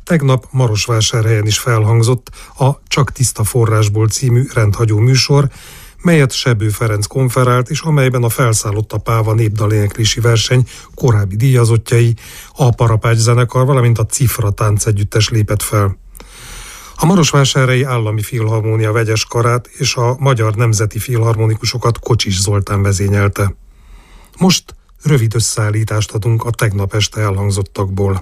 Tegnap Marosvásárhelyen is felhangzott a Csak tiszta forrásból című rendhagyó műsor, melyet Sebő Ferenc konferált, és amelyben a Felszállott a Páva népdaléneklési verseny korábbi díjazottjai, a Parapács zenekar, valamint a Cifra táncegyüttes lépett fel. A Marosvásárhelyi Állami Filharmónia vegyes karát és a Magyar Nemzeti Filharmonikusokat Kocsis Zoltán vezényelte. Most rövid összeállítást adunk a tegnap este elhangzottakból.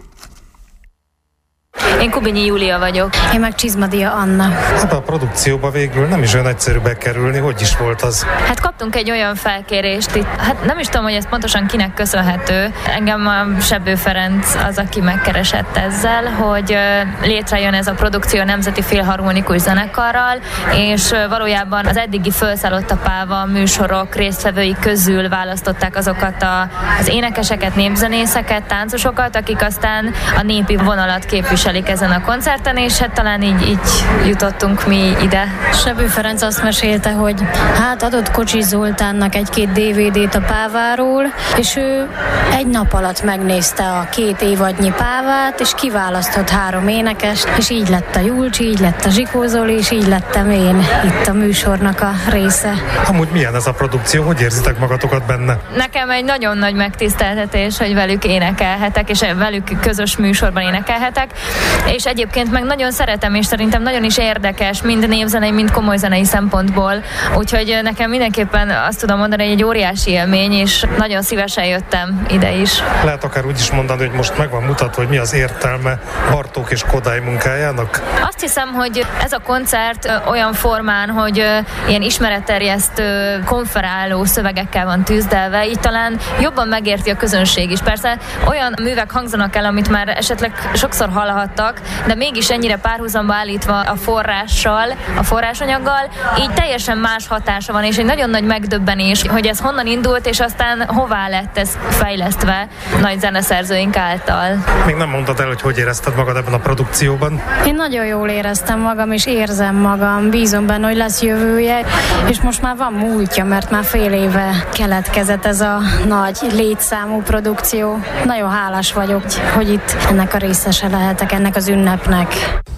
Én Kubinyi Júlia vagyok. Én meg Csizmadia Anna. Hát a produkcióba végül nem is olyan egyszerű bekerülni, hogy is volt az? Hát kaptunk egy olyan felkérést itt, hát nem is tudom, hogy ez pontosan kinek köszönhető. Engem a Sebő Ferenc az, aki megkeresett ezzel, hogy létrejön ez a produkció a Nemzeti Filharmonikus Zenekarral, és valójában az eddigi Felszállott a Páva műsorok résztvevői közül választották azokat az énekeseket, népzenészeket, táncosokat, akik aztán a népi vonalat képviselik ezen a koncerten, és hát talán így jutottunk mi ide. Sebő Ferenc azt mesélte, hogy hát adott Kocsis Zoltánnak egy-két DVD-t a Páváról, és ő egy nap alatt megnézte a 2 évadnyi Pávát, és kiválasztott 3 énekest, és így lett a Julcsi, így lett a Zsikó Zoli, és így lettem én itt a műsornak a része. Amúgy milyen ez a produkció? Hogy érzitek magatokat benne? Nekem egy nagyon nagy megtiszteltetés, hogy velük énekelhetek, és velük közös műsorban énekelhetek, és egyébként meg nagyon szeretem, és szerintem nagyon is érdekes, mind népzenei, mind komoly zenei szempontból, úgyhogy nekem mindenképpen azt tudom mondani, hogy egy óriási élmény, és nagyon szívesen jöttem ide is. Lehet akár úgy is mondani, hogy most meg van mutatva, hogy mi az értelme Bartók és Kodály munkájának? Azt hiszem, hogy ez a koncert olyan formán, hogy ilyen ismeretterjesztő, konferáló szövegekkel van tűzdelve, így talán jobban megérti a közönség is. Persze olyan művek hangzanak el, amit már esetleg sokszor hallhattak, de mégis ennyire párhuzamba állítva a forrással, a forrásanyaggal, így teljesen más hatása van, és egy nagyon nagy megdöbbenés, hogy ez honnan indult, és aztán hová lett ez fejlesztve nagy zeneszerzőink által. Még nem mondtad el, hogy érezted magad ebben a produkcióban? Én nagyon jól éreztem magam, és érzem magam, bízom benne, hogy lesz jövője, és most már van múltja, mert már fél éve keletkezett ez a nagy létszámú produkció. Nagyon hálás vagyok, hogy itt ennek a részese lehetek, ennek az ünnepnek.